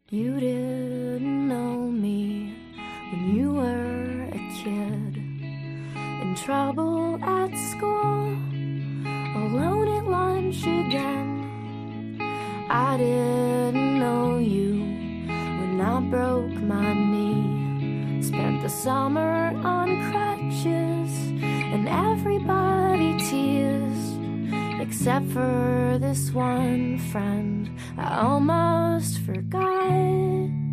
You didn't know me when you were a kid, in trouble at school, alone at lunch again. I didn't know you when I broke my knee, spent the summer on crutches, and everybody teased, except for this one friend I almost forgot.